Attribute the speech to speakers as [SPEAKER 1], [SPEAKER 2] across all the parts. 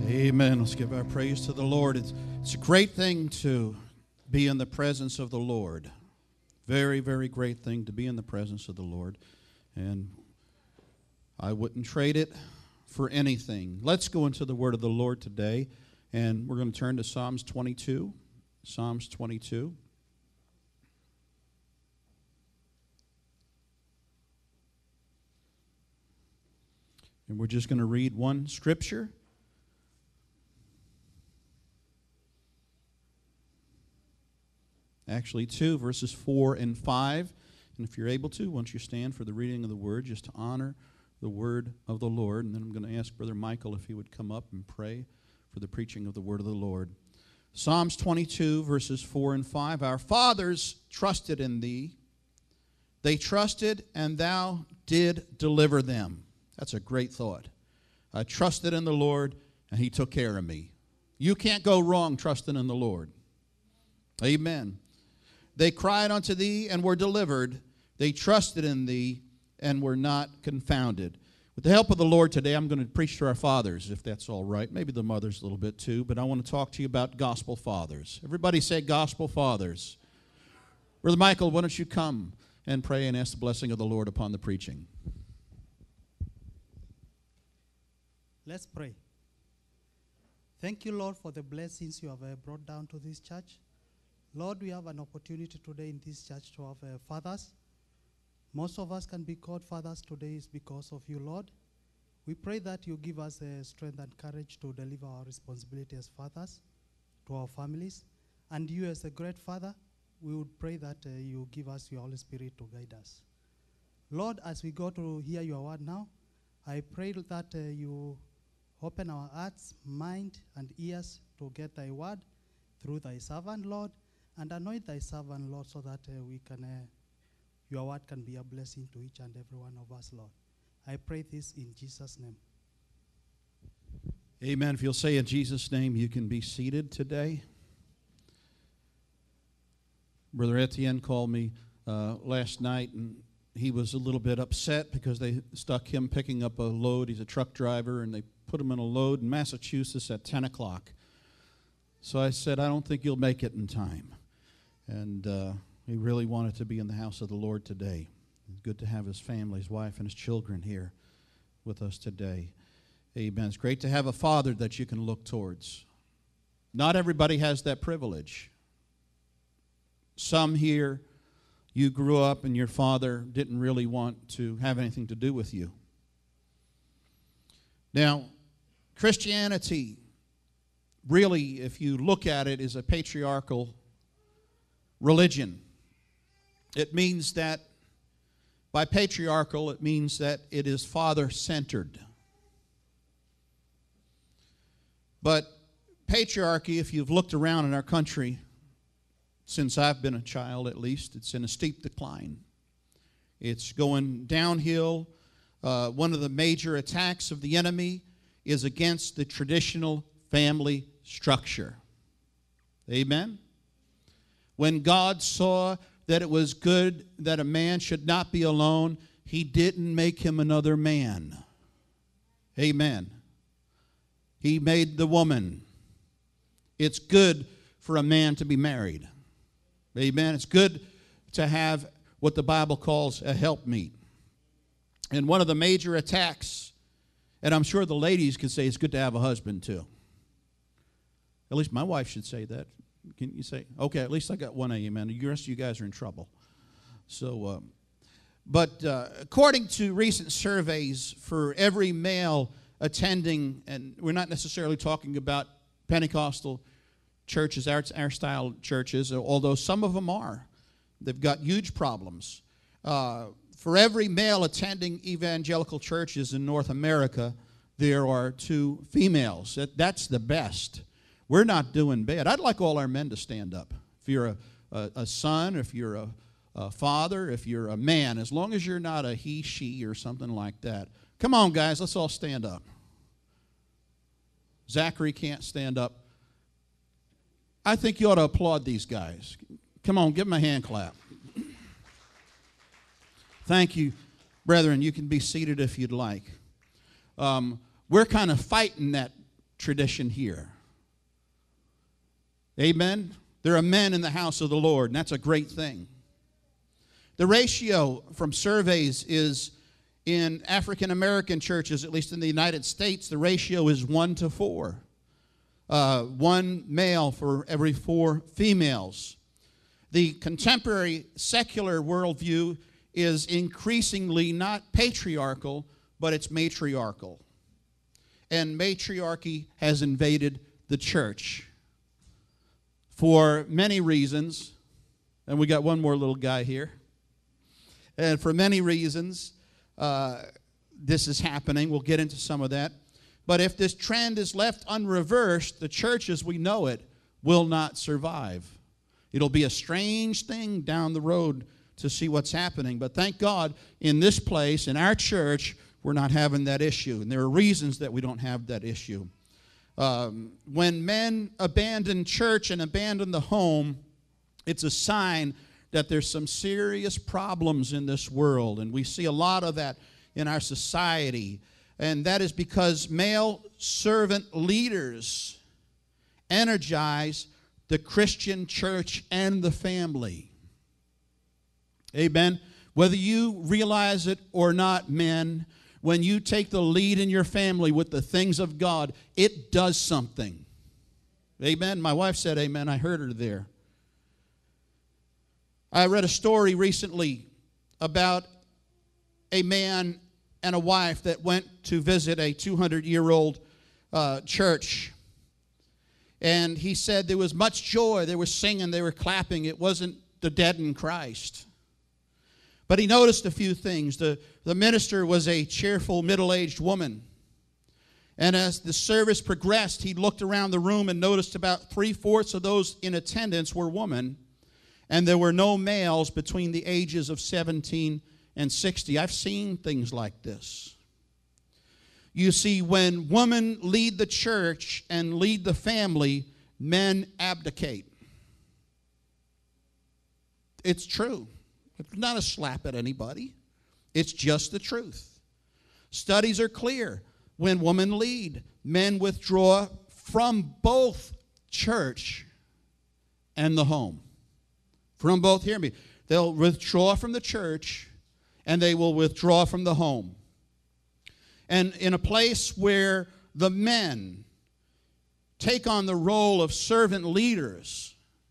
[SPEAKER 1] Amen. Let's give our praise to the Lord. It's a great thing to be in the presence of the Lord. Very, very great thing to be in the presence of the Lord. And I wouldn't trade it for anything. Let's go into the word of the Lord today. And we're going to turn to Psalms 22. Psalms 22. And we're just going to read one scripture. Actually, 2, verses 4 and 5. And if you're able to, once you stand for the reading of the word, just to honor the word of the Lord. And then I'm going to ask Brother Michael if he would come up and pray for the preaching of the word of the Lord. Psalms 22, verses 4 and 5. Our fathers trusted in thee. They trusted, and thou did deliver them. That's a great thought. I trusted in the Lord, and he took care of me. You can't go wrong trusting in the Lord. Amen. They cried unto thee and were delivered. They trusted in thee and were not confounded. With the help of the Lord today, I'm going to preach to our fathers, if that's all right. Maybe the mothers a little bit too, but I want to talk to you about gospel fathers. Everybody say gospel fathers. Brother Michael, why don't you come and pray and ask the blessing of the Lord upon the preaching.
[SPEAKER 2] Let's pray. Thank you, Lord, for the blessings you have brought down to this church. Lord, we have an opportunity today in this church to have fathers. Most of us can be called fathers today is because of you, Lord. We pray that you give us strength and courage to deliver our responsibility as fathers to our families. And you as a great father, we would pray that you give us your Holy Spirit to guide us. Lord, as we go to hear your word now, I pray that you open our hearts, mind, and ears to get thy word through thy servant, Lord, and anoint thy servant, Lord, so that your word can be a blessing to each and every one of us, Lord. I pray this in Jesus' name.
[SPEAKER 1] Amen. If you'll say in Jesus' name, you can be seated today. Brother Etienne called me last night, and he was a little bit upset because they stuck him picking up a load. He's a truck driver, and they put him in a load in Massachusetts at 10 o'clock. So I said, I don't think you'll make it in time. And he really wanted to be in the house of the Lord today. It's good to have his family, his wife, and his children here with us today. Amen. It's great to have a father that you can look towards. Not everybody has that privilege. Some here, you grew up and your father didn't really want to have anything to do with you. Now, Christianity, really, if you look at it, is a patriarchal religion. It means that, by patriarchal, it means that it is father-centered. But patriarchy, if you've looked around in our country, since I've been a child at least, it's in a steep decline. It's going downhill. One of the major attacks of the enemy is against the traditional family structure. Amen? When God saw that it was good that a man should not be alone, he didn't make him another man. Amen. He made the woman. It's good for a man to be married. Amen. It's good to have what the Bible calls a helpmeet. And one of the major attacks, and I'm sure the ladies could say it's good to have a husband too. At least my wife should say that. Can you say? Okay, at least I got one amen. The rest of you guys are in trouble. So, but according to recent surveys, for every male attending, and we're not necessarily talking about Pentecostal churches, our style churches, although some of them are. They've got huge problems. For every male attending evangelical churches in North America, there are 2 females. That's the best. We're not doing bad. I'd like all our men to stand up. If you're a son, if you're a father, if you're a man, as long as you're not a he, she, or something like that. Come on, guys, let's all stand up. Zachary can't stand up. I think you ought to applaud these guys. Come on, give them a hand clap. Thank you, brethren. You can be seated if you'd like. We're kind of fighting that tradition here. Amen? There are men in the house of the Lord, and that's a great thing. The ratio from surveys is in African American churches, at least in the United States, the ratio is 1 to 4. 1 male for every 4 females. The contemporary secular worldview is increasingly not patriarchal, but it's matriarchal. And matriarchy has invaded the church for many reasons. And we got one more little guy here. And for many reasons, this is happening. We'll get into some of that. But if this trend is left unreversed, the church as we know it will not survive. It'll be a strange thing down the road to see what's happening. But thank God, in this place, in our church, we're not having that issue. And there are reasons that we don't have that issue. When men abandon church and abandon the home, it's a sign that there's some serious problems in this world. And we see a lot of that in our society. And that is because male servant leaders energize the Christian church and the family. Amen. Whether you realize it or not, men, when you take the lead in your family with the things of God, it does something. Amen. My wife said amen. I heard her there. I read a story recently about a man and a wife that went to visit a 200-year-old church. And he said there was much joy. They were singing, they were clapping. It wasn't the dead in Christ. But he noticed a few things. The minister was a cheerful, middle-aged woman. And as the service progressed, he looked around the room and noticed about 3/4 of those in attendance were women. And there were no males between the ages of 17 and 60. I've seen things like this. You see, when women lead the church and lead the family, men abdicate. It's true. It's not a slap at anybody. It's just the truth. Studies are clear. When women lead, men withdraw from both church and the home. From both, hear me. They'll withdraw from the church and they will withdraw from the home. And in a place where the men take on the role of servant leaders,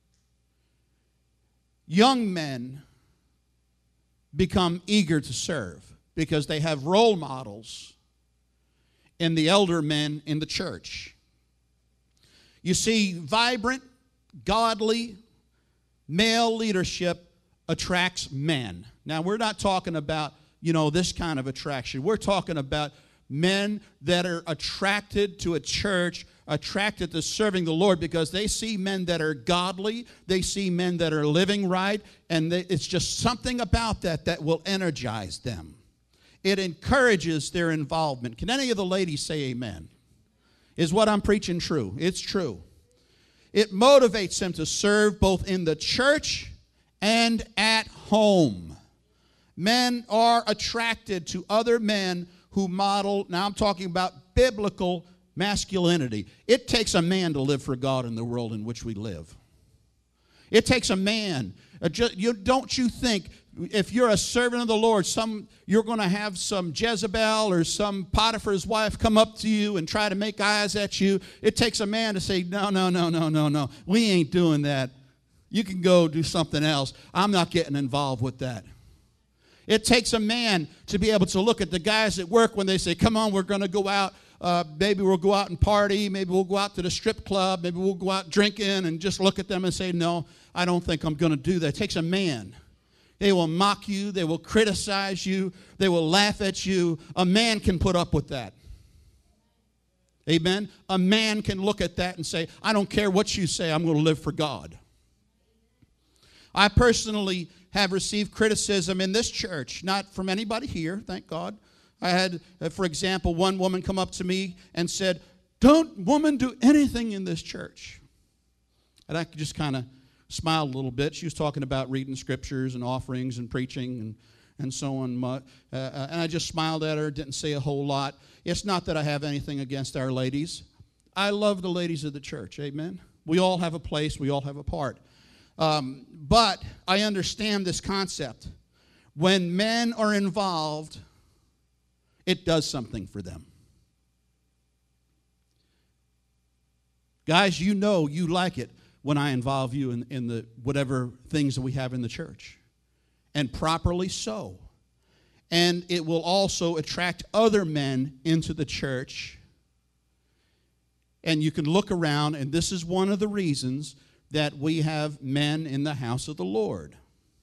[SPEAKER 1] young men become eager to serve because they have role models in the elder men in the church. You see, vibrant, godly, male leadership attracts men. Now, we're not talking about, this kind of attraction. We're talking about men that are attracted to a church, attracted to serving the Lord because they see men that are godly, they see men that are living right, and it's just something about that will energize them. It encourages their involvement. Can any of the ladies say amen? Is what I'm preaching true? It's true. It motivates them to serve both in the church and at home. Men are attracted to other men who model, now I'm talking about biblical masculinity. It takes a man to live for God in the world in which we live. It takes a man. Don't you think if you're a servant of the Lord, you're going to have some Jezebel or some Potiphar's wife come up to you and try to make eyes at you? It takes a man to say, no. We ain't doing that. You can go do something else. I'm not getting involved with that. It takes a man to be able to look at the guys at work when they say, come on, we're going to go out. Maybe we'll go out and party. Maybe we'll go out to the strip club. Maybe we'll go out drinking, and just look at them and say, no, I don't think I'm going to do that. It takes a man. They will mock you. They will criticize you. They will laugh at you. A man can put up with that. Amen? A man can look at that and say, I don't care what you say. I'm going to live for God. I personally have received criticism in this church, not from anybody here, thank God. I had, for example, one woman come up to me and said, don't women do anything in this church? And I just kind of smiled a little bit. She was talking about reading scriptures and offerings and preaching and so on. And I just smiled at her, didn't say a whole lot. It's not that I have anything against our ladies. I love the ladies of the church, amen? We all have a place, we all have a part. But I understand this concept. When men are involved, it does something for them. Guys, you know you like it when I involve you in the whatever things that we have in the church. And properly so. And it will also attract other men into the church. And you can look around, and this is one of the reasons that we have men in the house of the Lord.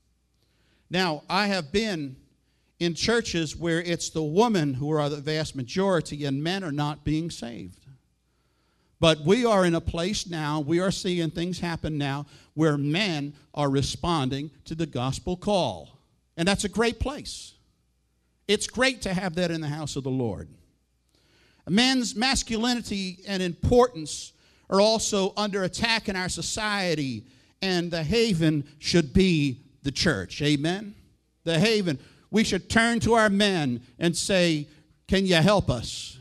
[SPEAKER 1] Now, I have been in churches where it's the women who are the vast majority and men are not being saved. But we are in a place now, we are seeing things happen now where men are responding to the gospel call. And that's a great place. It's great to have that in the house of the Lord. A man's masculinity and importance are also under attack in our society, and the haven should be the church. Amen? The haven. We should turn to our men and say, can you help us?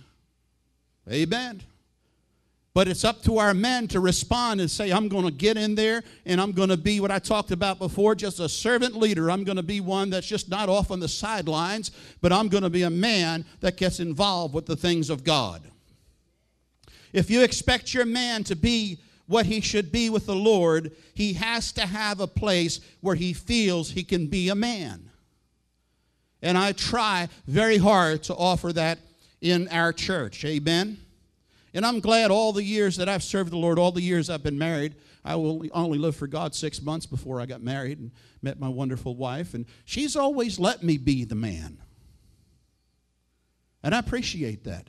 [SPEAKER 1] Amen. But it's up to our men to respond and say, I'm going to get in there and I'm going to be what I talked about before, just a servant leader. I'm going to be one that's just not off on the sidelines, but I'm going to be a man that gets involved with the things of God. If you expect your man to be what he should be with the Lord, he has to have a place where he feels he can be a man. And I try very hard to offer that in our church. Amen? And I'm glad all the years that I've served the Lord, all the years I've been married. I only lived for God 6 months before I got married and met my wonderful wife. And she's always let me be the man. And I appreciate that.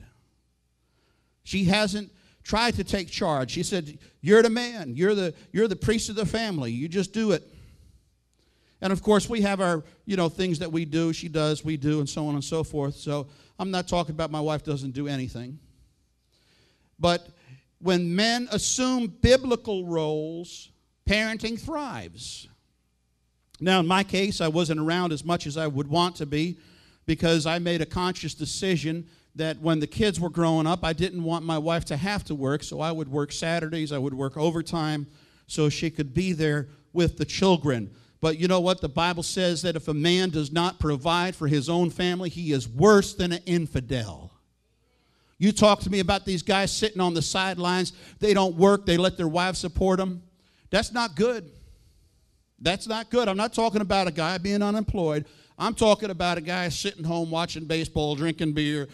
[SPEAKER 1] She hasn't tried to take charge. She said, you're the man. You're the priest of the family. You just do it. And, of course, we have our, things that we do. She does, we do, and so on and so forth. So I'm not talking about my wife doesn't do anything. But when men assume biblical roles, parenting thrives. Now, in my case, I wasn't around as much as I would want to be because I made a conscious decision that when the kids were growing up, I didn't want my wife to have to work, so I would work Saturdays, I would work overtime so she could be there with the children. But you know what? The Bible says that if a man does not provide for his own family, he is worse than an infidel. You talk to me about these guys sitting on the sidelines. They don't work. They let their wives support them. That's not good. That's not good. I'm not talking about a guy being unemployed. I'm talking about a guy sitting home watching baseball, drinking beer,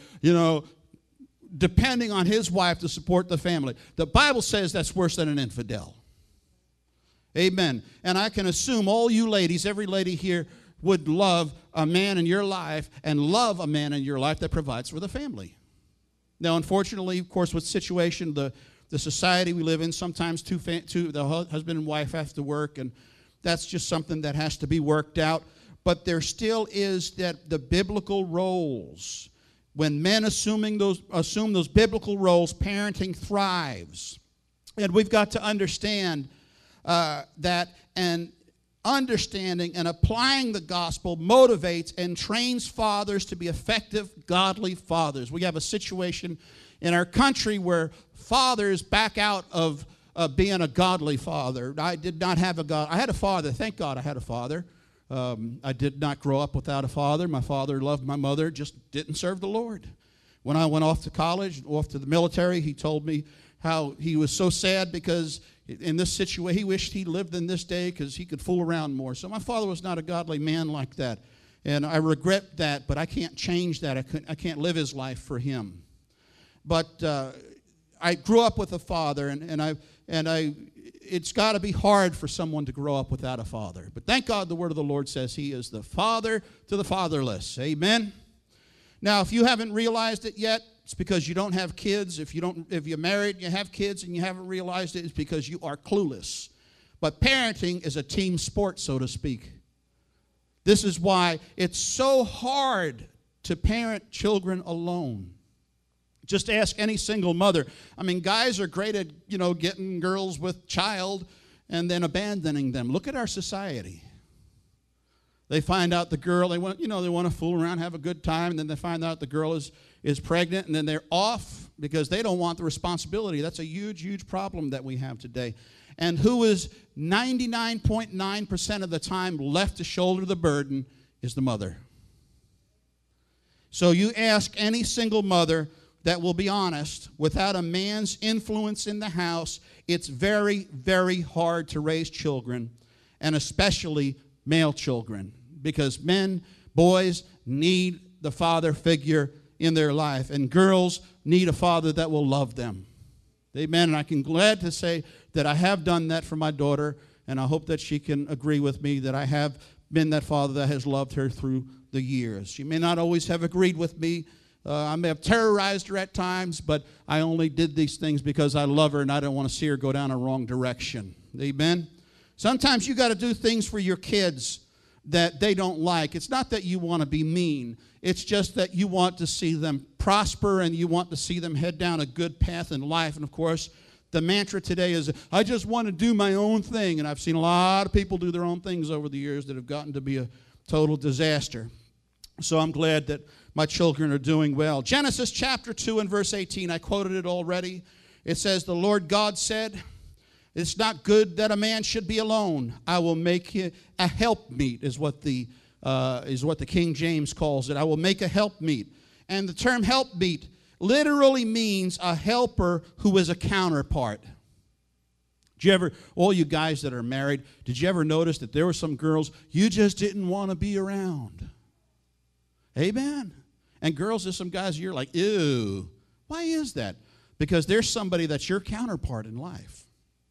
[SPEAKER 1] depending on his wife to support the family. The Bible says that's worse than an infidel. Amen. And I can assume all you ladies, every lady here, would love a man in your life and love a man in your life that provides for the family. Now, unfortunately, of course, with situation, the society we live in, sometimes the husband and wife have to work, and that's just something that has to be worked out. But there still is that the biblical roles. When men assume those biblical roles, parenting thrives. And we've got to understand that, and understanding and applying the gospel motivates and trains fathers to be effective, godly fathers. We have a situation in our country where fathers back out of being a godly father. I did not have I had a father. Thank God I had a father. I did not grow up without a father. My father loved my mother, just didn't serve the Lord. When I went off to college, off to the military, he told me how he was so sad because in this situation, he wished he lived in this day because he could fool around more. So my father was not a godly man like that. And I regret that, but I can't change that. I can't live his life for him. But I grew up with a father, it's got to be hard for someone to grow up without a father. But thank God the word of the Lord says he is the father to the fatherless. Amen? Now, if you haven't realized it yet, it's because you don't have kids. If you're married and you have kids and you haven't realized it, it's because you are clueless. But parenting is a team sport, so to speak. This is why it's so hard to parent children alone. Just ask any single mother. I mean, guys are great at, getting girls with child and then abandoning them. Look at our society. They find out the girl, they want to fool around, have a good time, and then they find out the girl is pregnant, and then they're off because they don't want the responsibility. That's a huge, huge problem that we have today. And who is 99.9% of the time left to shoulder the burden is the mother. So you ask any single mother that will be honest, without a man's influence in the house, it's very, very hard to raise children, and especially male children, because men, boys need the father figure in their life, and girls need a father that will love them. Amen. And I can glad to say that I have done that for my daughter, and I hope that she can agree with me that I have been that father that has loved her through the years. She may not always have agreed with me. I may have terrorized her at times, but I only did these things because I love her and I don't want to see her go down a wrong direction. Amen. Sometimes you got to do things for your kids that they don't like. It's not that you want to be mean. It's just that you want to see them prosper and you want to see them head down a good path in life. And, of course, the mantra today is, I just want to do my own thing. And I've seen a lot of people do their own things over the years that have gotten to be a total disaster. So I'm glad that my children are doing well. Genesis chapter 2 and verse 18, I quoted it already. It says, the Lord God said, it's not good that a man should be alone. I will make him a helpmeet, is what the King James calls it. I will make a helpmeet. And the term helpmeet literally means a helper who is a counterpart. Did you ever, all you guys that are married, did you ever notice that there were some girls you just didn't want to be around? Amen. And girls, there's some guys you're like, ew. Why is that? Because there's somebody that's your counterpart in life.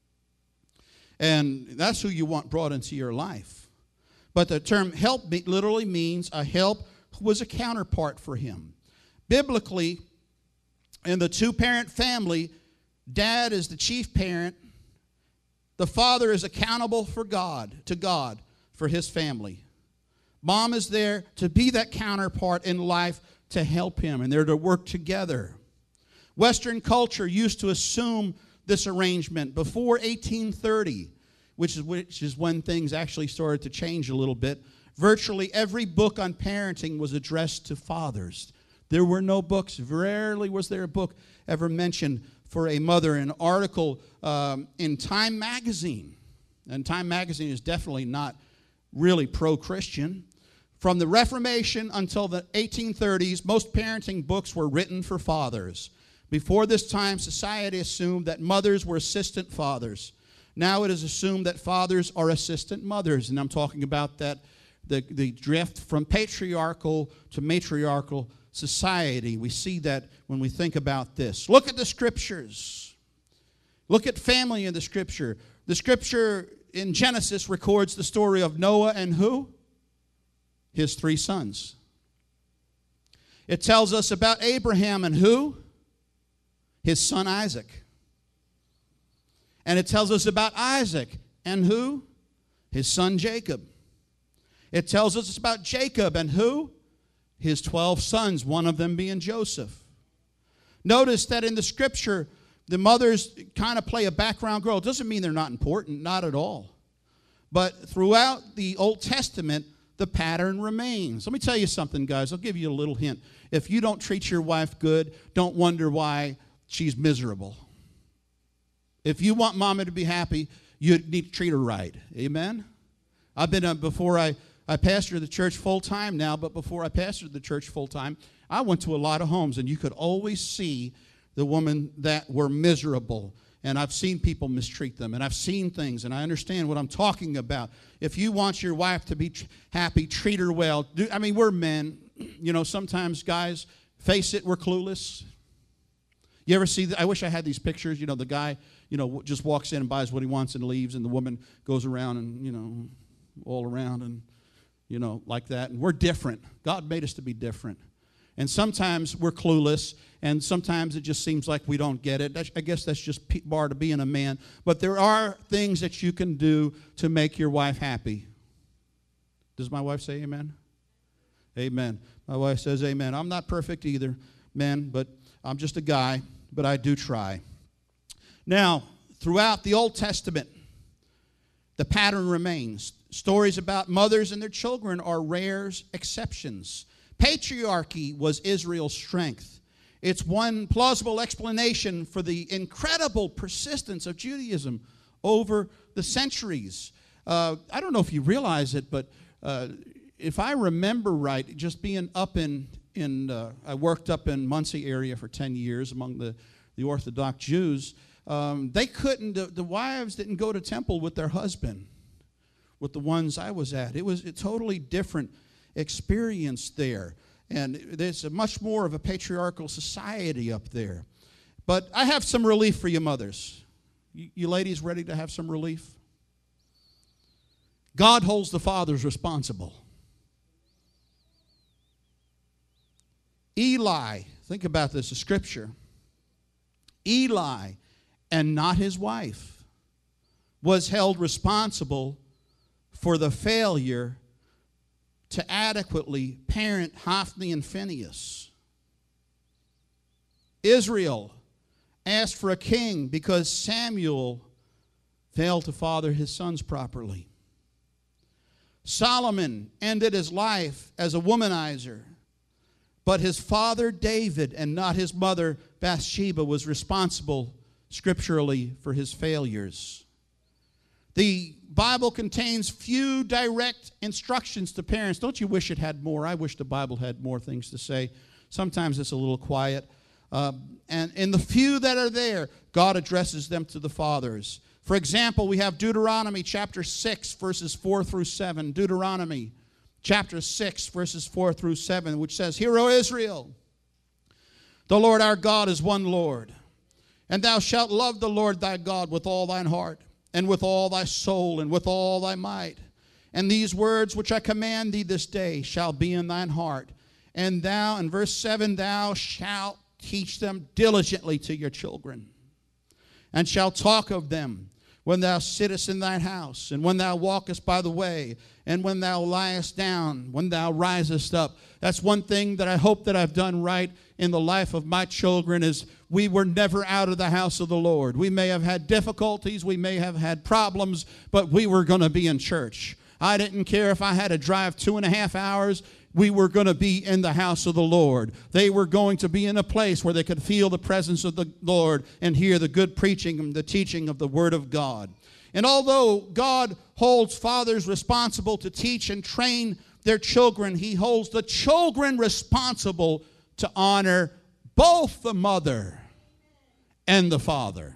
[SPEAKER 1] And that's who you want brought into your life. But the term helpmeet literally means a help who was a counterpart for him. Biblically, in the two-parent family, dad is the chief parent. The father is accountable to God, for his family. Mom is there to be that counterpart in life to help him, and they're to work together. Western culture used to assume this arrangement before 1830, which is when things actually started to change a little bit. Virtually every book on parenting was addressed to fathers. There were no books. Rarely was there a book ever mentioned for a mother. An article in Time magazine, and Time magazine is definitely not really pro-Christian. From the Reformation until the 1830s, most parenting books were written for fathers. Before this time, society assumed that mothers were assistant fathers. Now it is assumed that fathers are assistant mothers, and I'm talking about that the drift from patriarchal to matriarchal society. We see that when we think about this. Look at the scriptures. Look at family in the scripture. The scripture in Genesis records the story of Noah and who? His 3 sons. It tells us about Abraham and who? His son Isaac. And it tells us about Isaac and who? His son Jacob. It tells us about Jacob and who? His 12 sons, one of them being Joseph. Notice that in the scripture, the mothers kind of play a background role. It doesn't mean they're not important, not at all. But throughout the Old Testament, the pattern remains. Let me tell you something, guys. I'll give you a little hint. If you don't treat your wife good, don't wonder why she's miserable. If you want mama to be happy, you need to treat her right. Amen? I've been, before I pastor the church full-time now, but before I pastored the church full-time, I went to a lot of homes, and you could always see the women that were miserable. And I've seen people mistreat them, and I've seen things, and I understand what I'm talking about. If you want your wife to be happy, treat her well. We're men. You know, sometimes guys, face it, we're clueless. You ever see, I wish I had these pictures. You know, the guy, just walks in and buys what he wants and leaves, and the woman goes around and, all around and, like that. And we're different. God made us to be different. And sometimes we're clueless, and sometimes it just seems like we don't get it. I guess that's just part of being a man. But there are things that you can do to make your wife happy. Does my wife say amen? Amen. My wife says amen. I'm not perfect either, men, but I'm just a guy, but I do try. Now, throughout the Old Testament, the pattern remains. Stories about mothers and their children are rare exceptions. Patriarchy was Israel's strength. It's one plausible explanation for the incredible persistence of Judaism over the centuries. I don't know if you realize it, but if I remember right, just being up I worked up in Muncie area for 10 years among the Orthodox Jews. The wives didn't go to temple with their husband, with the ones I was at. It was a totally different experience there. And there's a much more of a patriarchal society up there. But I have some relief for you mothers. You ladies ready to have some relief? God holds the fathers responsible. Eli, think about this, the scripture. Eli, and not his wife, was held responsible for the failure to adequately parent Hophni and Phinehas. Israel asked for a king because Samuel failed to father his sons properly. Solomon ended his life as a womanizer, but his father David and not his mother Bathsheba was responsible scripturally for his failures. The Bible contains few direct instructions to parents. Don't you wish it had more? I wish the Bible had more things to say. Sometimes it's a little quiet. And in the few that are there, God addresses them to the fathers. For example, we have Deuteronomy chapter 6, verses 4 through 7. Deuteronomy chapter 6, verses 4 through 7, which says, Hear, O Israel, the Lord our God is one Lord. And thou shalt love the Lord thy God with all thine heart, and with all thy soul, and with all thy might. And these words which I command thee this day shall be in thine heart. And thou, in verse 7, thou shalt teach them diligently to your children, and shalt talk of them when thou sittest in thine house, and when thou walkest by the way, and when thou liest down, when thou risest up. That's one thing that I hope that I've done right in the life of my children, is we were never out of the house of the Lord. We may have had difficulties, we may have had problems, but we were going to be in church. I didn't care if I had to drive 2.5 hours. We were going to be in the house of the Lord. They were going to be in a place where they could feel the presence of the Lord and hear the good preaching and the teaching of the Word of God. And although God holds fathers responsible to teach and train their children, He holds the children responsible to honor both the mother and the father.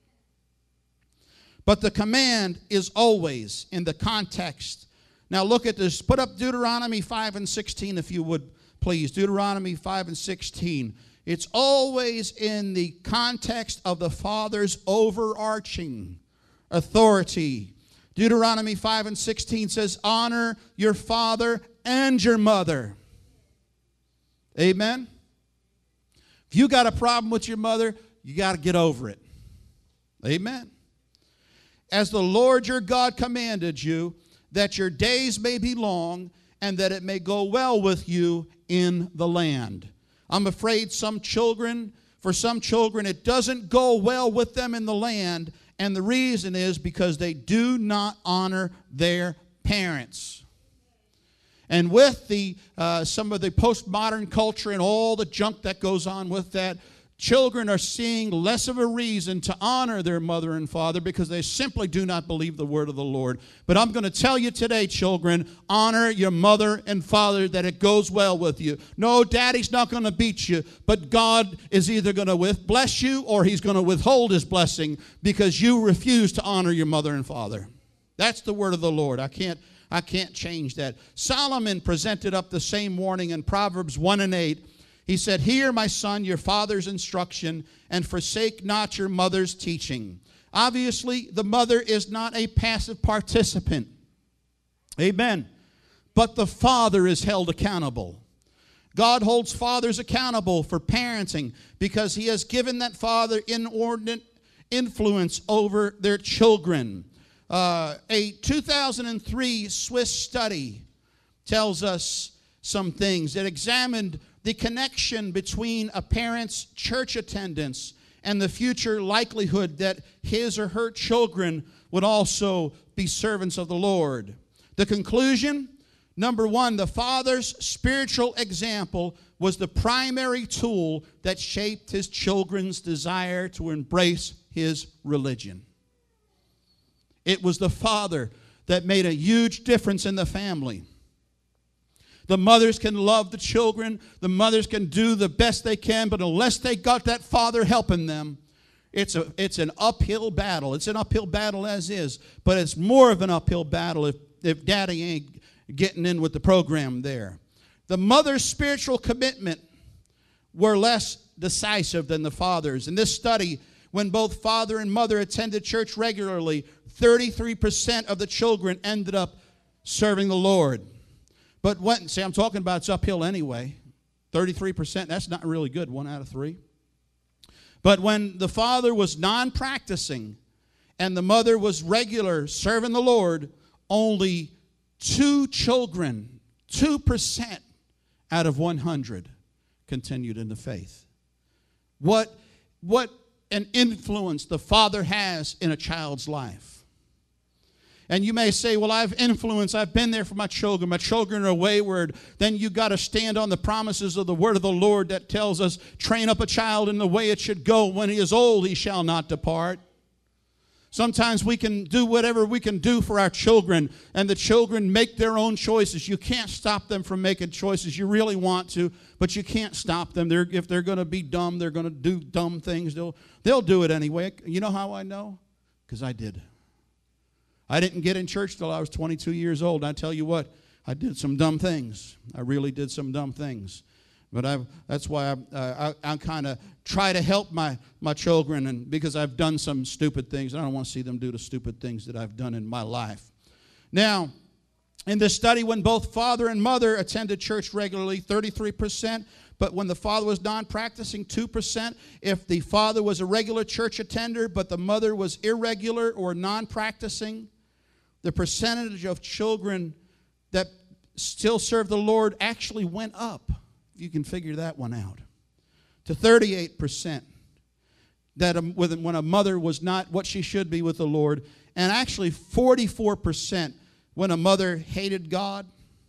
[SPEAKER 1] But the command is always in the context. Now look at this. Put up Deuteronomy 5 and 16 if you would, please. Deuteronomy 5 and 16. It's always in the context of the father's overarching authority. Deuteronomy 5 and 16 says, honor your father and your mother. Amen? If you got a problem with your mother, you got to get over it. Amen? As the Lord your God commanded you, that your days may be long, and that it may go well with you in the land. I'm afraid for some children, it doesn't go well with them in the land, and the reason is because they do not honor their parents. And with some of the postmodern culture and all the junk that goes on with that, children are seeing less of a reason to honor their mother and father because they simply do not believe the word of the Lord. But I'm going to tell you today, children, honor your mother and father, that it goes well with you. No, daddy's not going to beat you, but God is either going to bless you or He's going to withhold His blessing because you refuse to honor your mother and father. That's the word of the Lord. I can't change that. Solomon presented up the same warning in Proverbs 1 and 8. He said, hear, my son, your father's instruction, and forsake not your mother's teaching. Obviously, the mother is not a passive participant. Amen. But the father is held accountable. God holds fathers accountable for parenting because He has given that father inordinate influence over their children. A 2003 Swiss study tells us some things that examined the connection between a parent's church attendance and the future likelihood that his or her children would also be servants of the Lord. The conclusion, number one, the father's spiritual example was the primary tool that shaped his children's desire to embrace his religion. It was the father that made a huge difference in the family. The mothers can love the children. The mothers can do the best they can, but unless they got that father helping them, it's an uphill battle. It's an uphill battle as is, but it's more of an uphill battle if daddy ain't getting in with the program there. The mother's spiritual commitment were less decisive than the father's. In this study, when both father and mother attended church regularly, 33% of the children ended up serving the Lord. But I'm talking about it's uphill anyway. 33%, that's not really good, 1 out of 3. But when the father was non-practicing and the mother was regular serving the Lord, only 2 children, 2% out of 100 continued in the faith. What an influence the father has in a child's life. And you may say, well, I've been there for my children are wayward. Then you got to stand on the promises of the word of the Lord that tells us, train up a child in the way it should go. When he is old, he shall not depart. Sometimes we can do whatever we can do for our children, and the children make their own choices. You can't stop them from making choices. You really want to, but you can't stop them. If they're going to be dumb, they're going to do dumb things. They'll do it anyway. You know how I know? Because I did. I didn't get in church till I was 22 years old. I tell you what, I did some dumb things. I really did some dumb things. But that's why I kind of try to help my children, and because I've done some stupid things. I don't want to see them do the stupid things that I've done in my life. Now, in this study, when both father and mother attended church regularly, 33%. But when the father was non-practicing, 2%. If the father was a regular church attender, but the mother was irregular or non-practicing, the percentage of children that still serve the Lord actually went up. You can figure that one out. To 38%. That when a mother was not what she should be with the Lord. And actually 44% when a mother hated God,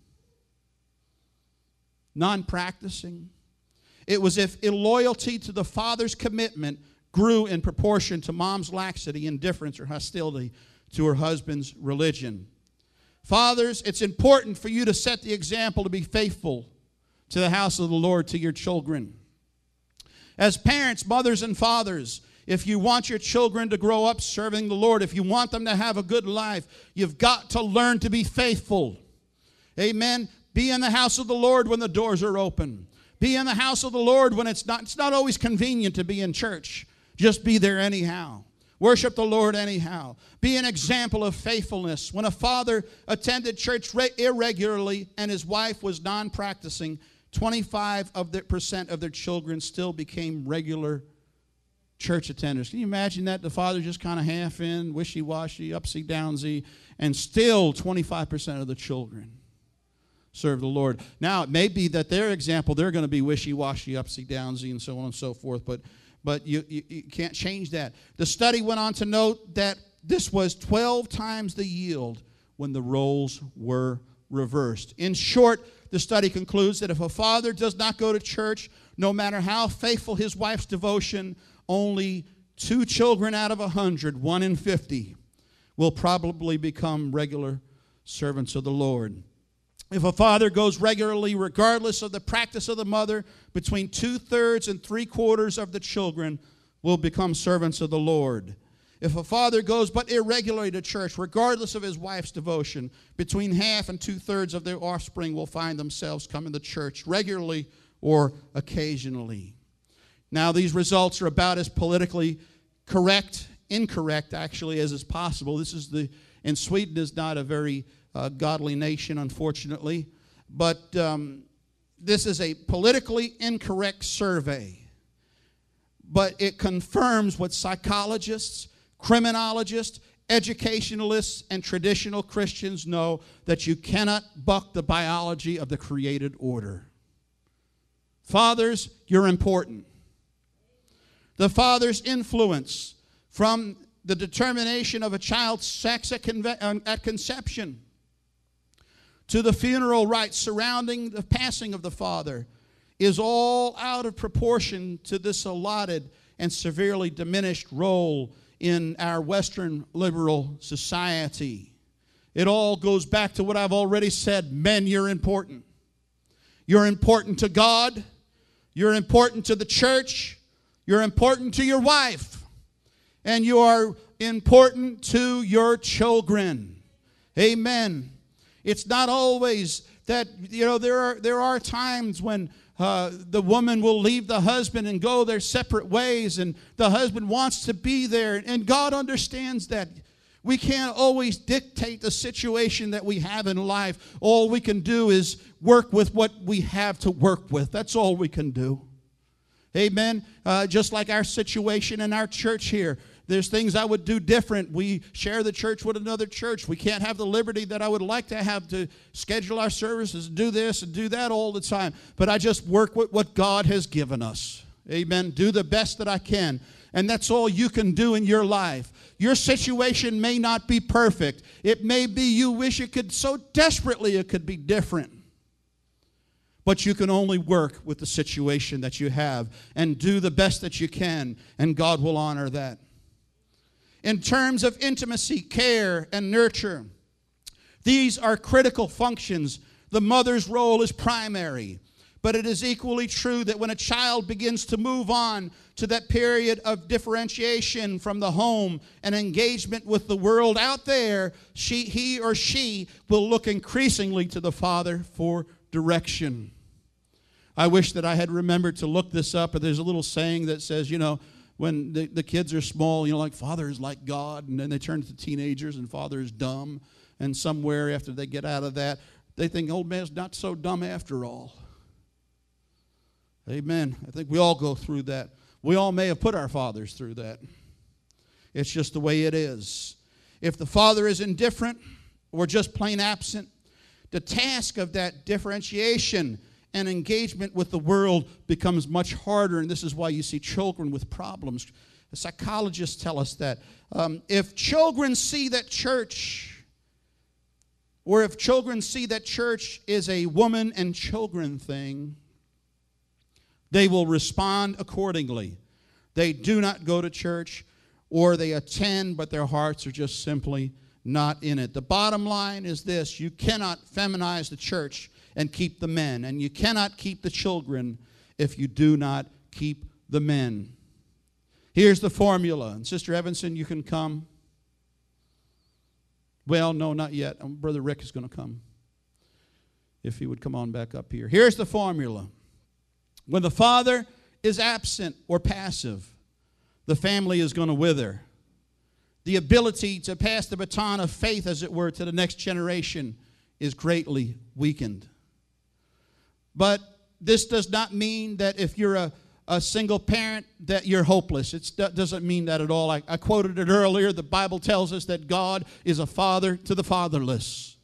[SPEAKER 1] non-practicing. It was if illoyalty to the father's commitment grew in proportion to mom's laxity, indifference, or hostility to her husband's religion. Fathers, it's important for you to set the example to be faithful to the house of the Lord to your children. As parents, mothers, and fathers, if you want your children to grow up serving the Lord, if you want them to have a good life, you've got to learn to be faithful. Amen. Be in the house of the Lord when the doors are open. Be in the house of the Lord when it's not always convenient to be in church. Just be there anyhow. Worship the Lord anyhow. Be an example of faithfulness. When a father attended church irregularly and his wife was non-practicing, 25% of their children still became regular church attenders. Can you imagine that? The father just kind of half in, wishy-washy, upsy-downsy, and still 25% of the children serve the Lord. Now, it may be that their example, they're going to be wishy-washy, upsy-downsy, and so on and so forth, but you can't change that. The study went on to note that this was 12 times the yield when the roles were reversed. In short, the study concludes that if a father does not go to church, no matter how faithful his wife's devotion, only 2 children out of 100, 1 in 50, will probably become regular servants of the Lord. If a father goes regularly, regardless of the practice of the mother, between 2/3 and 3/4 of the children will become servants of the Lord. If a father goes but irregularly to church, regardless of his wife's devotion, between 1/2 and 2/3 of their offspring will find themselves coming to church regularly or occasionally. Now, these results are about as politically incorrect actually, as is possible. And Sweden is not a very godly nation, unfortunately. But this is a politically incorrect survey. But it confirms what psychologists, criminologists, educationalists, and traditional Christians know, that you cannot buck the biology of the created order. Fathers, you're important. The father's influence from the determination of a child's sex at conception to the funeral rites surrounding the passing of the father is all out of proportion to this allotted and severely diminished role in our Western liberal society. It all goes back to what I've already said. Men, you're important. You're important to God. You're important to the church. You're important to your wife. And you are important to your children. Amen. It's not always that, there are times when the woman will leave the husband and go their separate ways, and the husband wants to be there, and God understands that. We can't always dictate the situation that we have in life. All we can do is work with what we have to work with. That's all we can do. Amen. Just like our situation in our church here. There's things I would do different. We share the church with another church. We can't have the liberty that I would like to have to schedule our services, do this and do that all the time. But I just work with what God has given us. Amen. Do the best that I can. And that's all you can do in your life. Your situation may not be perfect. It may be you wish it could so desperately it could be different. But you can only work with the situation that you have and do the best that you can, and God will honor that. In terms of intimacy, care, and nurture, these are critical functions. The mother's role is primary. But it is equally true that when a child begins to move on to that period of differentiation from the home and engagement with the world out there, he or she will look increasingly to the father for direction. I wish that I had remembered to look this up, but there's a little saying that says, when the kids are small, like father is like God, and then they turn to teenagers and father is dumb, and somewhere after they get out of that, they think old man's not so dumb after all. Amen. I think we all go through that. We all may have put our fathers through that. It's just the way it is. If the father is indifferent or just plain absent, the task of that differentiation and engagement with the world becomes much harder, and this is why you see children with problems. The psychologists tell us that if children see that church is a woman and children thing, they will respond accordingly. They do not go to church, or they attend, but their hearts are just simply not in it. The bottom line is this: you cannot feminize the church and keep the men, and you cannot keep the children if you do not keep the men. Here's the formula. And Sister Evanson, you can come. Well, no, not yet. Brother Rick is going to come. If he would come on back up here. Here's the formula. When the father is absent or passive, the family is going to wither. The ability to pass the baton of faith, as it were, to the next generation is greatly weakened. But this does not mean that if you're a single parent that you're hopeless. It doesn't mean that at all. I quoted it earlier. The Bible tells us that God is a father to the fatherless.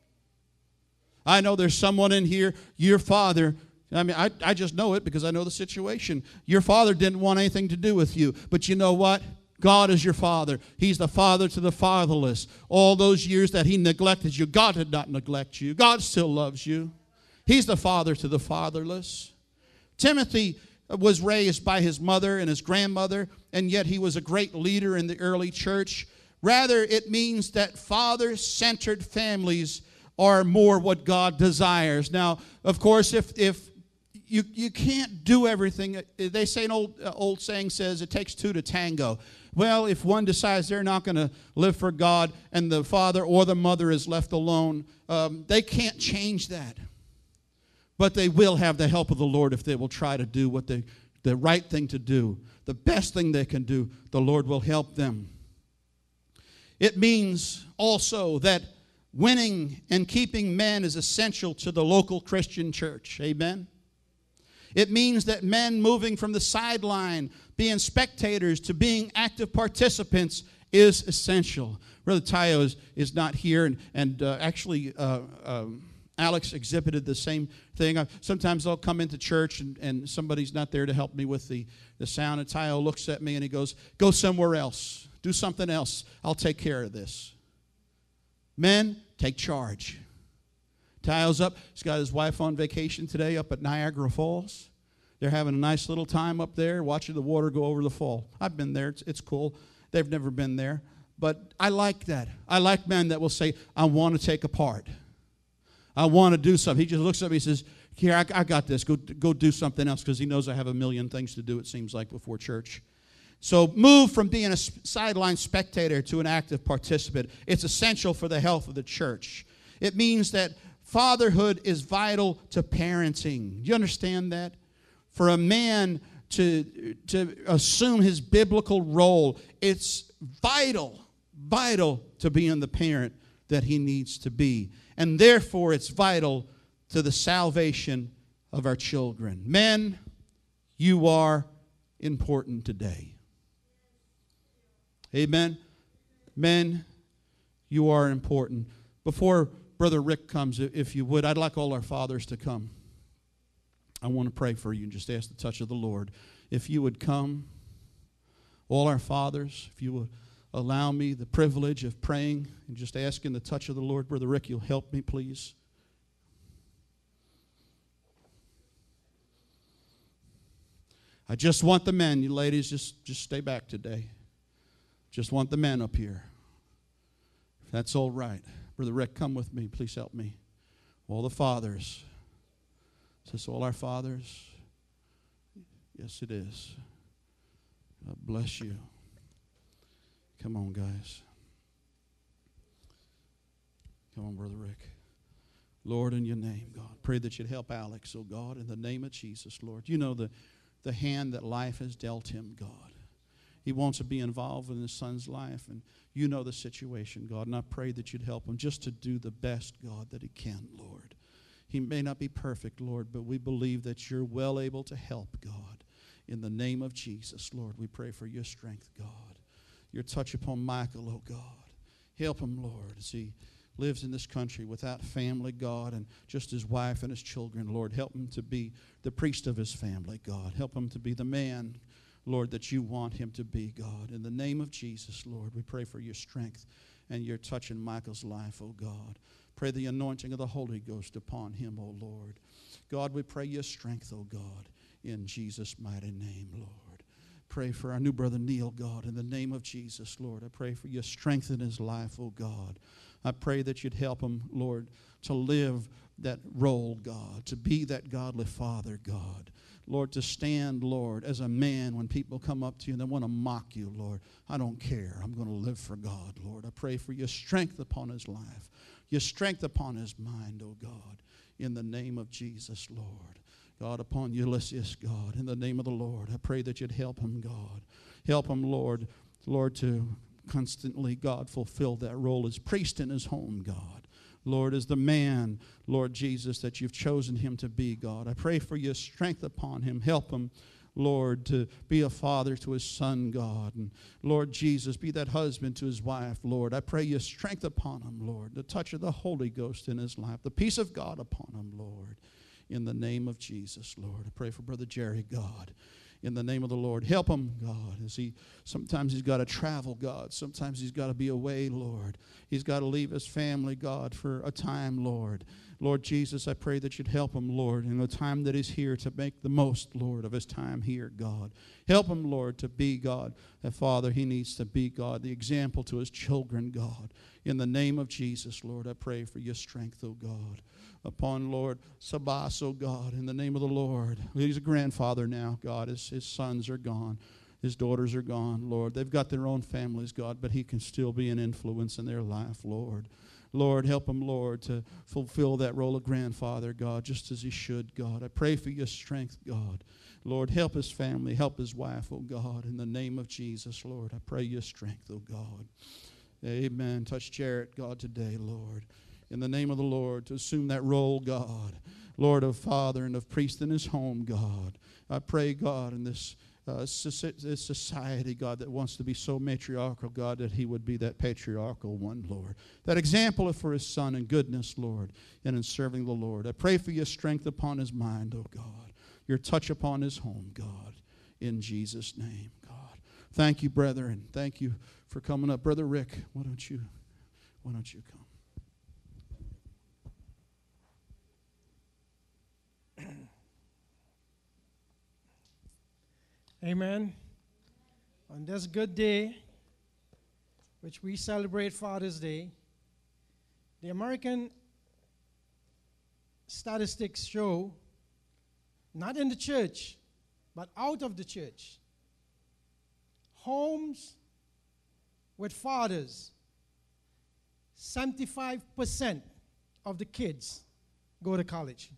[SPEAKER 1] I know there's someone in here, your father, I just know it because I know the situation. Your father didn't want anything to do with you. But you know what? God is your father. He's the father to the fatherless. All those years that he neglected you, God did not neglect you. God still loves you. He's the father to the fatherless. Timothy was raised by his mother and his grandmother, and yet he was a great leader in the early church. Rather, it means that father-centered families are more what God desires. Now, of course, if you can't do everything. They say an old saying says it takes two to tango. Well, if one decides they're not going to live for God and the father or the mother is left alone, they can't change that. But they will have the help of the Lord if they will try to do what the right thing to do, the best thing they can do. The Lord will help them. It means also that winning and keeping men is essential to the local Christian church. Amen? It means that men moving from the sideline, being spectators, to being active participants is essential. Brother Tayo is not here, and actually Alex exhibited the same thing. Sometimes I'll come into church and somebody's not there to help me with the sound. And Tayo looks at me and he goes, go somewhere else. Do something else. I'll take care of this. Men, take charge. Tayo's up. He's got his wife on vacation today up at Niagara Falls. They're having a nice little time up there watching the water go over the fall. I've been there. It's cool. They've never been there. But I like that. I like men that will say, I want to take a part. I want to do something. He just looks at me and says, here, I got this. Go do something else, because he knows I have a million things to do, it seems like, before church. So move from being a sideline spectator to an active participant. It's essential for the health of the church. It means that fatherhood is vital to parenting. You understand that? For a man to assume his biblical role, it's vital to being the parent that he needs to be. And therefore, it's vital to the salvation of our children. Men, you are important today. Amen? Men, you are important. Before Brother Rick comes, if you would, I'd like all our fathers to come. I want to pray for you and just ask the touch of the Lord. If you would come, all our fathers, if you would allow me the privilege of praying and just asking the touch of the Lord. Brother Rick, you'll help me, please. I just want the men, you ladies, just stay back today. Just want the men up here. If that's all right. Brother Rick, come with me. Please help me. All the fathers. Is this all our fathers? Yes, it is. God bless you. Come on, guys. Come on, Brother Rick. Lord, in your name, God, pray that you'd help Alex, oh God, in the name of Jesus, Lord. You know the hand that life has dealt him, God. He wants to be involved in his son's life, and you know the situation, God, and I pray that you'd help him just to do the best, God, that he can, Lord. He may not be perfect, Lord, but we believe that you're well able to help, God. In the name of Jesus, Lord, we pray for your strength, God. Your touch upon Michael, oh God. Help him, Lord, as he lives in this country without family, God, and just his wife and his children, Lord. Help him to be the priest of his family, God. Help him to be the man, Lord, that you want him to be, God. In the name of Jesus, Lord, we pray for your strength and your touch in Michael's life, oh God. Pray the anointing of the Holy Ghost upon him, oh Lord. God, we pray your strength, oh God, in Jesus' mighty name, Lord. Pray for our new brother Neil, God, in the name of Jesus, Lord. I pray for your strength in his life, oh God. I pray that you'd help him, Lord, to live that role, God, to be that godly father, God. Lord, to stand, Lord, as a man when people come up to you and they want to mock you, Lord. I don't care. I'm going to live for God, Lord. I pray for your strength upon his life, your strength upon his mind, oh God, in the name of Jesus, Lord. God, upon Ulysses, God, in the name of the Lord, I pray that you'd help him, God. Help him, Lord, to constantly, God, fulfill that role as priest in his home, God. Lord, as the man, Lord Jesus, that you've chosen him to be, God. I pray for your strength upon him. Help him, Lord, to be a father to his son, God. And Lord Jesus, be that husband to his wife, Lord. I pray your strength upon him, Lord. The touch of the Holy Ghost in his life. The peace of God upon him, Lord. In the name of Jesus, Lord. I pray for Brother Jerry, God. In the name of the Lord. Help him, God, as sometimes he's got to travel, God. Sometimes he's got to be away, Lord. He's got to leave his family, God, for a time, Lord. Lord Jesus, I pray that you'd help him, Lord, in the time that he's here to make the most, Lord, of his time here, God. Help him, Lord, to be, God, the father he needs to be, God, the example to his children, God. In the name of Jesus, Lord, I pray for your strength, oh God. Upon, Lord, Sabas, oh God, in the name of the Lord. He's a grandfather now, God. His sons are gone. His daughters are gone, Lord. They've got their own families, God, but he can still be an influence in their life, Lord. Lord, help him, Lord, to fulfill that role of grandfather, God, just as he should, God. I pray for your strength, God. Lord, help his family, help his wife, oh God, in the name of Jesus, Lord. I pray your strength, oh God. Amen. Touch Jarrett, God, today, Lord. In the name of the Lord, to assume that role, God, Lord, of father and of priest in his home, God. I pray, God, in this society, God, that wants to be so matriarchal, God, that he would be that patriarchal one, Lord. That example for his son in goodness, Lord, and in serving the Lord. I pray for your strength upon his mind, oh God. Your touch upon his home, God, in Jesus' name, God. Thank you, brethren. Thank you for coming up. Brother Rick, why don't you come?
[SPEAKER 3] Amen. On this good day, which we celebrate Father's Day, the American statistics show, not in the church, but out of the church, homes with fathers, 75% of the kids go to college.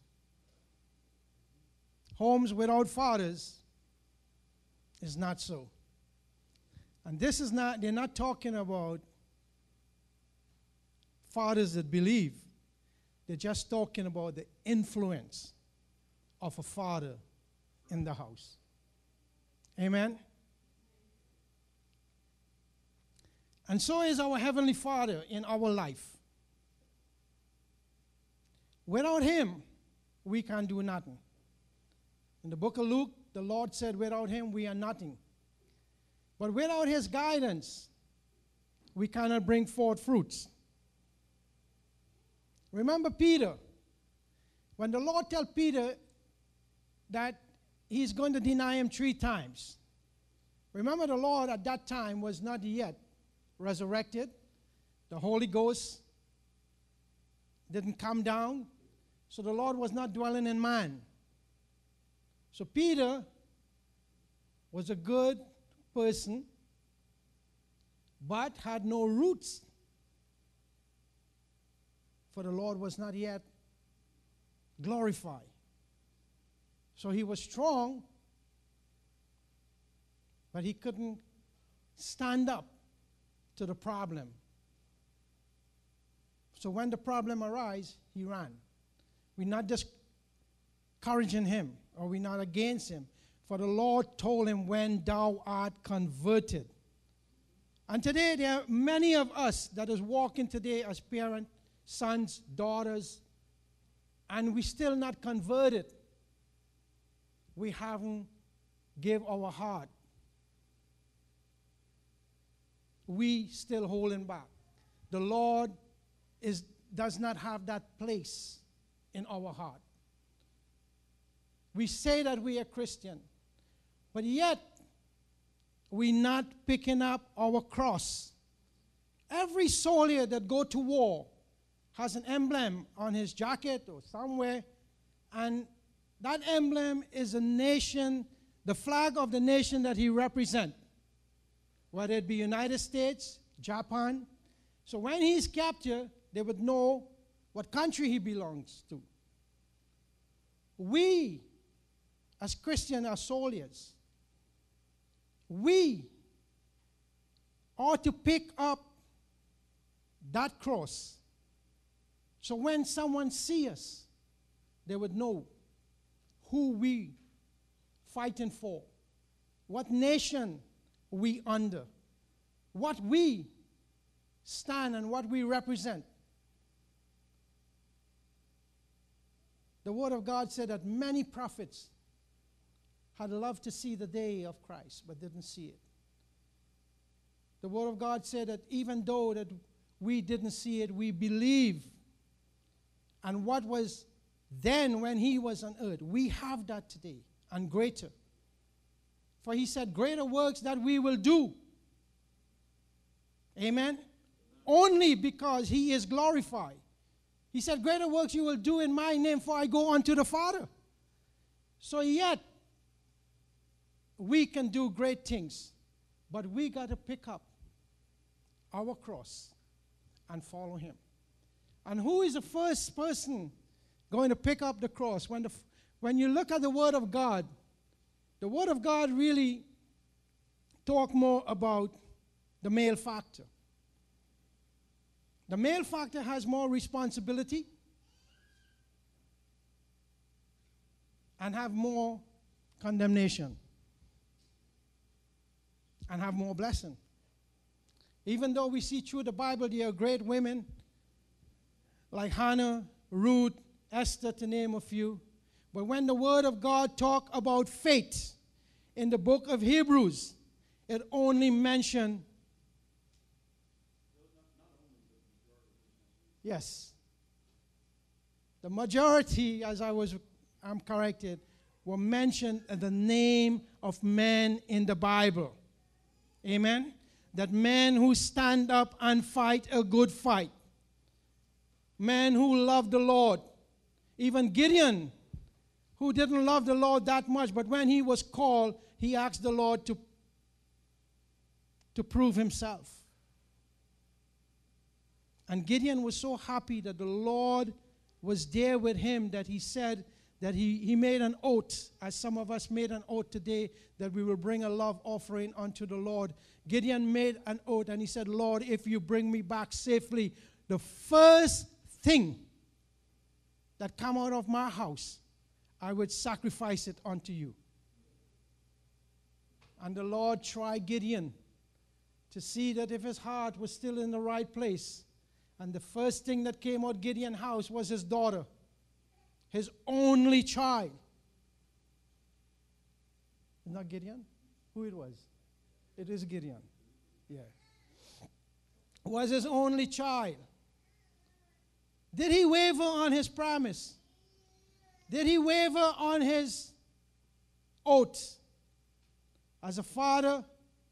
[SPEAKER 3] Homes without fathers is not so. And this is not, they're not talking about fathers that believe. They're just talking about the influence of a father in the house. Amen? And so is our Heavenly Father in our life. Without him, we can do nothing. In the book of Luke, the Lord said, without him, we are nothing. But without his guidance, we cannot bring forth fruits. Remember Peter. When the Lord told Peter that he's going to deny him 3 times. Remember, the Lord at that time was not yet resurrected. The Holy Ghost didn't come down. So the Lord was not dwelling in man. So Peter was a good person, but had no roots. For the Lord was not yet glorified. So he was strong, but he couldn't stand up to the problem. So when the problem arises, he ran. We're not discouraging him, or we're not against him. For the Lord told him, when thou art converted. And today there are many of us that is walking today as parents, sons, daughters, and we still not converted. We haven't give our heart. We still holding back. The Lord does not have that place in our heart. We say that we are Christian, but yet we're not picking up our cross. Every soldier that go to war has an emblem on his jacket or somewhere, and that emblem is a nation, the flag of the nation that he represents, whether it be United States, Japan. So when he's captured, they would know what country he belongs to. We, as Christians, are soldiers. We ought to pick up that cross. So when someone sees us, they would know who we fighting for, what nation we under, what we stand and what we represent. The Word of God said that many prophets had loved to see the day of Christ, but didn't see it. The Word of God said that even though that we didn't see it, we believe. And what was then when he was on earth, we have that today, and greater. For he said, greater works that we will do. Amen? Only because he is glorified. He said, greater works you will do in my name, for I go unto the Father. So yet, we can do great things, but we got to pick up our cross and follow him. And who is the first person going to pick up the cross? When you look at the Word of God, the Word of God really talk more about the male factor. The male factor has more responsibility and have more condemnation. and have more blessing. Even though we see through the Bible there are great women like Hannah, Ruth, Esther, to name a few. But when the Word of God talk about faith in the book of Hebrews, it only mentioned, yes, the majority, as I'm corrected, were mentioned in the name of men in the Bible. Amen? That men who stand up and fight a good fight. Men who love the Lord. Even Gideon, who didn't love the Lord that much, but when he was called, he asked the Lord to prove himself. And Gideon was so happy that the Lord was there with him that he said that he made an oath, as some of us made an oath today, that we will bring a love offering unto the Lord. Gideon made an oath and he said, Lord, if you bring me back safely, the first thing that come out of my house, I would sacrifice it unto you. And the Lord tried Gideon to see that if his heart was still in the right place. And the first thing that came out of Gideon's house was his daughter, his only child. Not Gideon? Who it was? It is Gideon. Yeah. Was his only child. Did he waver on his promise? Did he waver on his oath? As a father,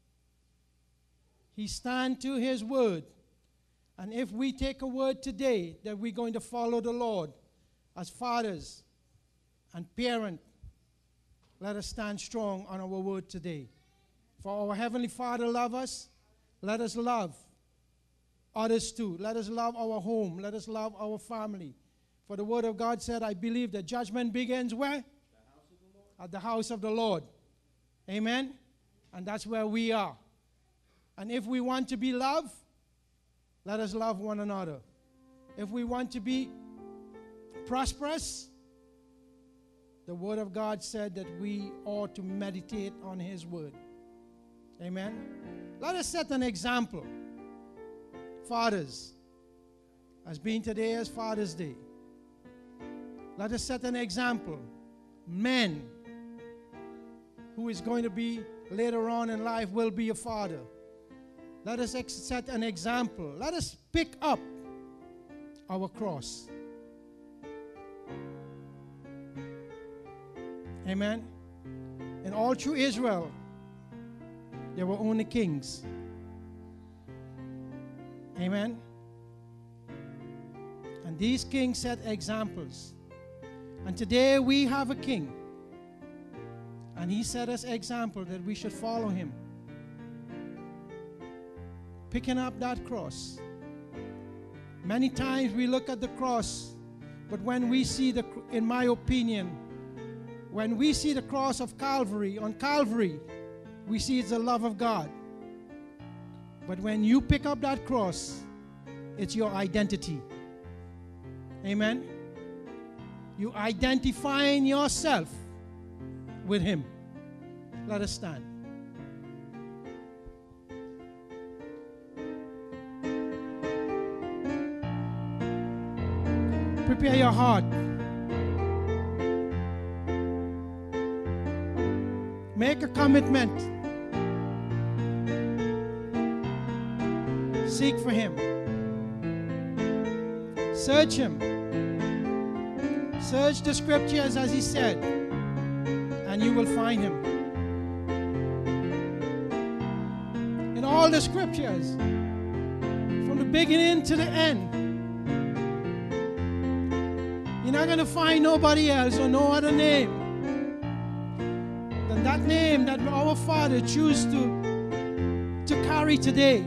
[SPEAKER 3] he stands to his word. And if we take a word today that we're going to follow the Lord as fathers and parents, let us stand strong on our word today. For our Heavenly Father loves us, let us love others too. Let us love our home. Let us love our family. For the word of God said, I believe that judgment begins where? At the house of the Lord. Amen? And that's where we are. And if we want to be loved, let us love one another. If we want to be prosperous, the Word of God said that we ought to meditate on His Word. Amen? Let us set an example. Fathers, as being today as Father's Day, let us set an example. Men, who is going to be later on in life will be a father. Let us set an example. Let us pick up our cross. Amen. And all through Israel, there were only kings. Amen. And these kings set examples. And today we have a king. And he set us example that we should follow him. Picking up that cross. Many times we look at the cross, but when we see in my opinion, when we see the cross of Calvary, on Calvary, we see it's the love of God. But when you pick up that cross, it's your identity. Amen? You identifying yourself with him. Let us stand. Prepare your heart. Make a commitment. Seek for him. Search him. Search the scriptures as he said, and you will find him. In all the scriptures, from the beginning to the end, you're not going to find nobody else or no other name than that name that our Father chose to carry today.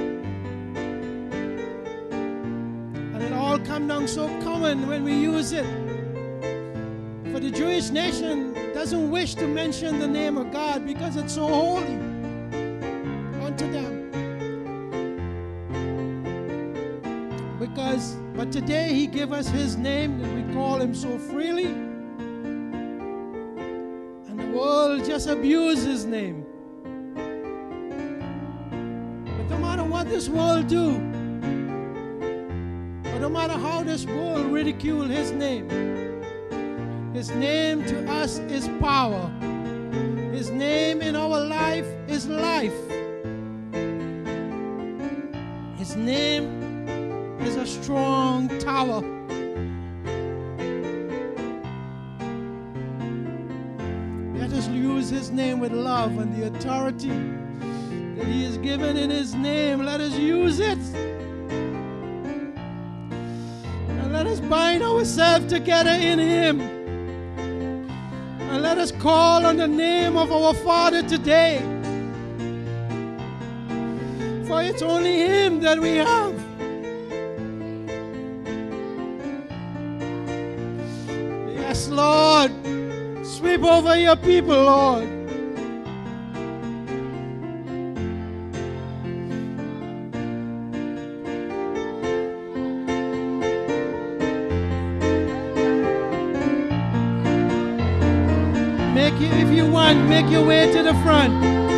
[SPEAKER 3] And it all comes down so common when we use it. For the Jewish nation doesn't wish to mention the name of God because it's so holy unto them. But today he gave us his name and we call him so freely. And the world just abuses his name. this world do. But no matter how this world ridicule his name to us is power. His name in our life is life. His name is a strong tower. Let us use his name with love and the authority that he is given in his name. Let us use it. And let us bind ourselves together in him. And let us call on the name of our Father today. For it's only him that we have. Yes, Lord. Sweep over your people, Lord. If you want, make your way to the front.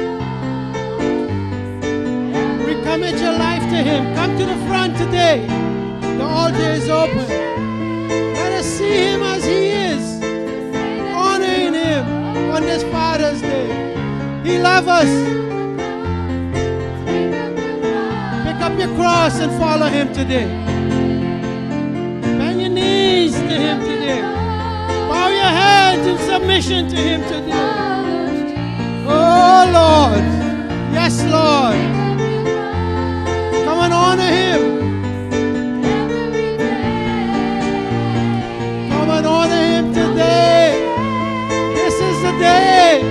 [SPEAKER 3] Recommit your life to him. Come to the front today. The altar is open. Let us see him as he is. Honoring him on this Father's Day. He loves us. Pick up your cross and follow him today. Bend your knees to him today. Bow your heads in submission to him today. Oh Lord. Yes, Lord. Come and honor him. Come and honor him today. This is the day.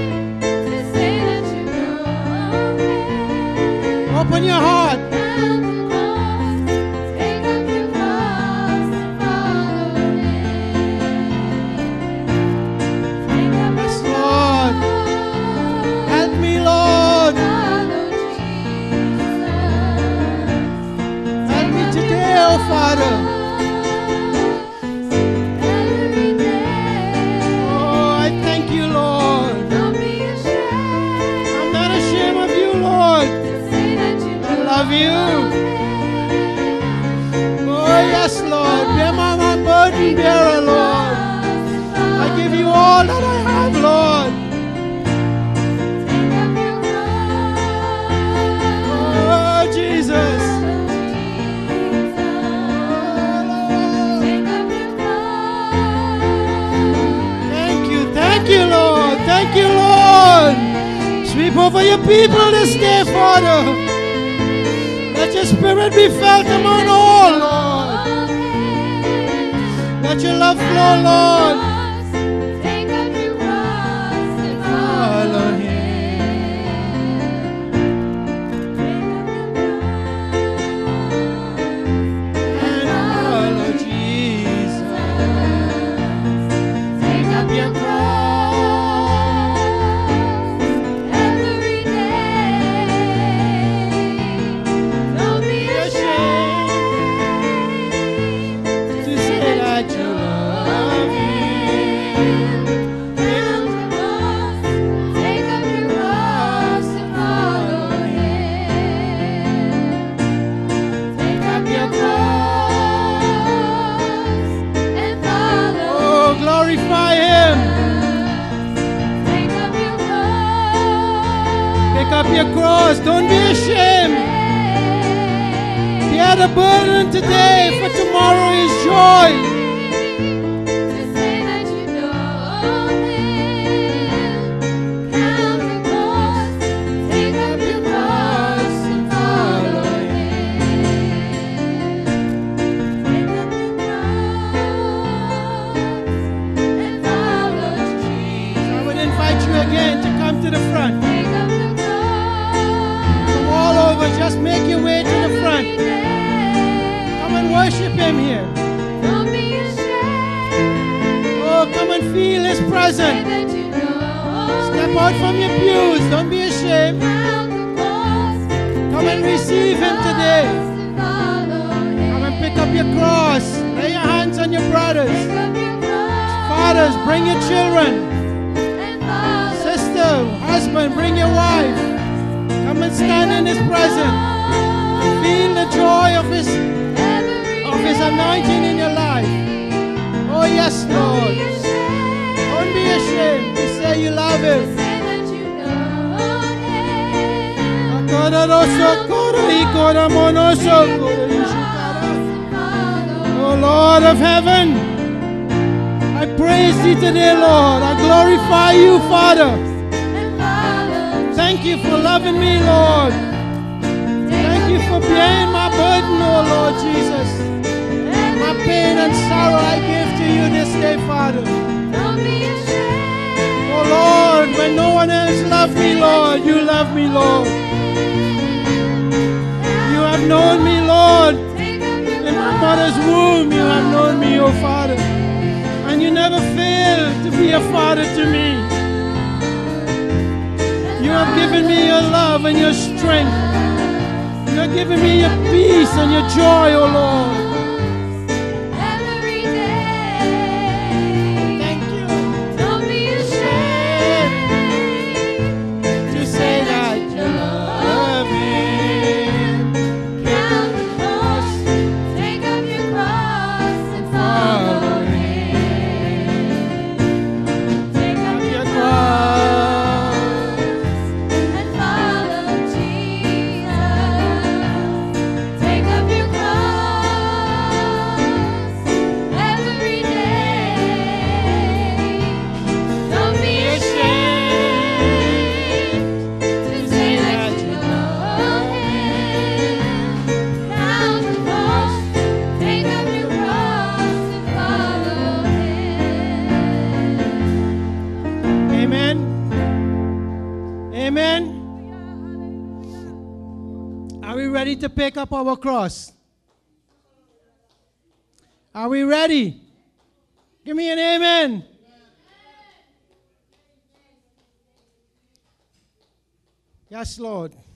[SPEAKER 3] Open your heart. Father. Oh, I thank you, Lord. I'm not ashamed of you, Lord. I love you. Oh, yes, Lord. Bear my burden bearer, Lord. I give you all that I have, Lord. Oh, Jesus. Thank you, Lord. Thank you, Lord. Sweep over your people this day, Father. Let your spirit be felt among all, Lord. Let your love flow, Lord. Follow him. And follow Jesus. Take up your cross. Up your cross. Don't be ashamed. Bear the burden today, for tomorrow is joy. Take up your cross and follow him. Take up your cross and follow Jesus. I would invite you again to come to the front. Just make your way to the front. Come and worship him here. Oh, come and feel his presence. Step out from your pews. Don't be ashamed. Come and receive him today. Come and pick up your cross. Lay your hands on your brothers. Fathers, bring your children. Sister, husband, bring your wife. Come and stand in his presence. Feel the joy of His anointing in your life. Oh yes, Lord. Don't be ashamed to say you love Him. Oh Lord of heaven, I praise Thee today, Lord. I glorify You, Father. Thank You for loving me, Lord. Thank You for bearing my burden, oh Lord Jesus. My pain and sorrow I give to You this day, Father. Oh Lord, when no one else loved me, Lord, You love me, Lord. You have known me, Lord. In my mother's womb, You have known me, oh Father. And You never failed to be a father to me. You have given me Your love and Your strength. You have given me Your peace and Your joy, oh Lord. Thank You. Don't be ashamed to say that You love Him.
[SPEAKER 4] Count the cost, take up your cross and follow Him. Take up your cross and follow Jesus. Take up your cross every day. Don't be ashamed to say that you love Him. Count the cost, take up your cross and follow Him.
[SPEAKER 3] Amen. Amen. Are we ready to pick up our cross? Are we ready? Give me an amen. Yes, Lord.